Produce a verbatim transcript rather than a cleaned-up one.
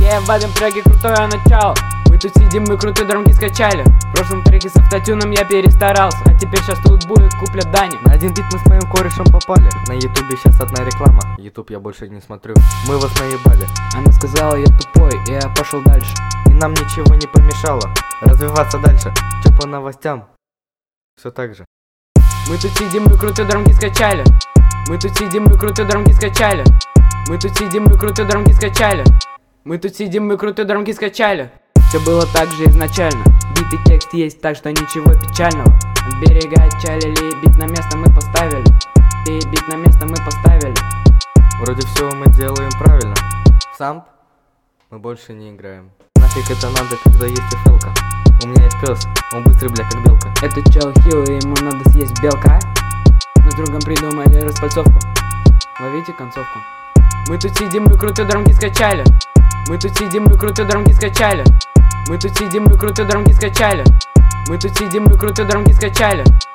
Yeah, в этом треке крутое начало. Мы тут сидим, мы крутые драмки скачали. В прошлом треке с автотюном я перестарался, а теперь сейчас тут будет купля Дани. На один бит мы с моим корешем попали. На ютубе сейчас одна реклама. Ютуб я больше не смотрю. Мы вас наебали. Она сказала, я тупой, и я пошел дальше. И нам ничего не помешало развиваться дальше. Че по новостям? Все так же. Мы тут сидим, мы крутые драмки скачали. Мы тут сидим, мы крутые драмки скачали. Мы тут сидим, мы крутые драмки скачали. Мы тут сидим, мы крутые драмки скачали. Все было так же изначально. Бит и текст есть, так что ничего печального. От берега отчалили, бит на место мы поставили. И бит на место мы поставили. Вроде все мы делаем правильно. В самп мы больше не играем. Нафиг это надо, когда есть эфэлка. У меня есть пес, он быстрый, бля, как белка. Это чел хил, и ему надо съесть белка. Мы с другом придумали распальцовку. Ловите концовку. Мы тут сидим, мы крутые драмки скачали. Мы тут сидим, мы крутые драмки скачали. Мы тут сидим, мы крутые драмки скачали. Мы тут сидим, мы крутые драмки скачали.